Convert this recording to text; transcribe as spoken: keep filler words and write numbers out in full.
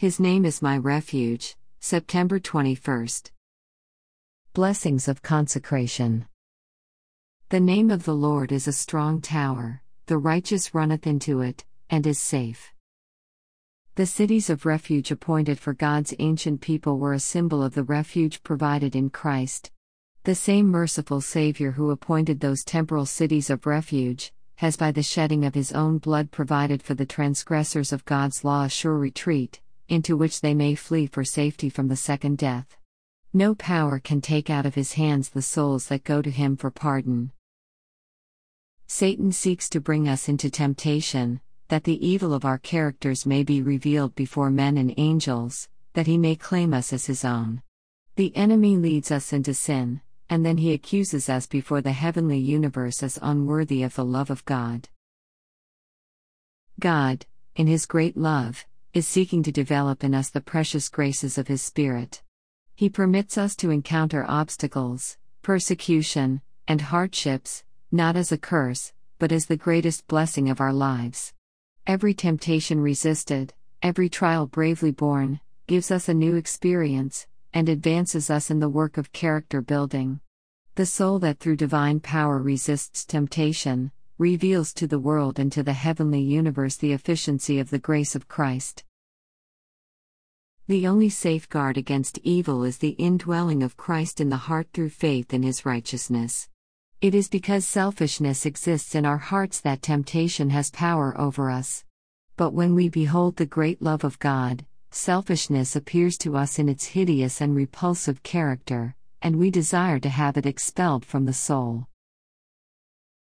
His name is my refuge. September twenty-first. Blessings of consecration. The name of the Lord is a strong tower, the righteous runneth into it, and is safe. The cities of refuge appointed for God's ancient people were a symbol of the refuge provided in Christ. The same merciful Savior who appointed those temporal cities of refuge, has by the shedding of his own blood provided for the transgressors of God's law a sure retreat, into which they may flee for safety from the second death. No power can take out of his hands the souls that go to him for pardon. Satan seeks to bring us into temptation, that the evil of our characters may be revealed before men and angels, that he may claim us as his own. The enemy leads us into sin, and then he accuses us before the heavenly universe as unworthy of the love of God. God, in his great love, is seeking to develop in us the precious graces of his Spirit. He permits us to encounter obstacles, persecution, and hardships, not as a curse, but as the greatest blessing of our lives. Every temptation resisted, every trial bravely borne, gives us a new experience, and advances us in the work of character building. The soul that through divine power resists temptation, reveals to the world and to the heavenly universe the efficiency of the grace of Christ. The only safeguard against evil is the indwelling of Christ in the heart through faith in his righteousness. It is because selfishness exists in our hearts that temptation has power over us. But when we behold the great love of God, selfishness appears to us in its hideous and repulsive character, and we desire to have it expelled from the soul.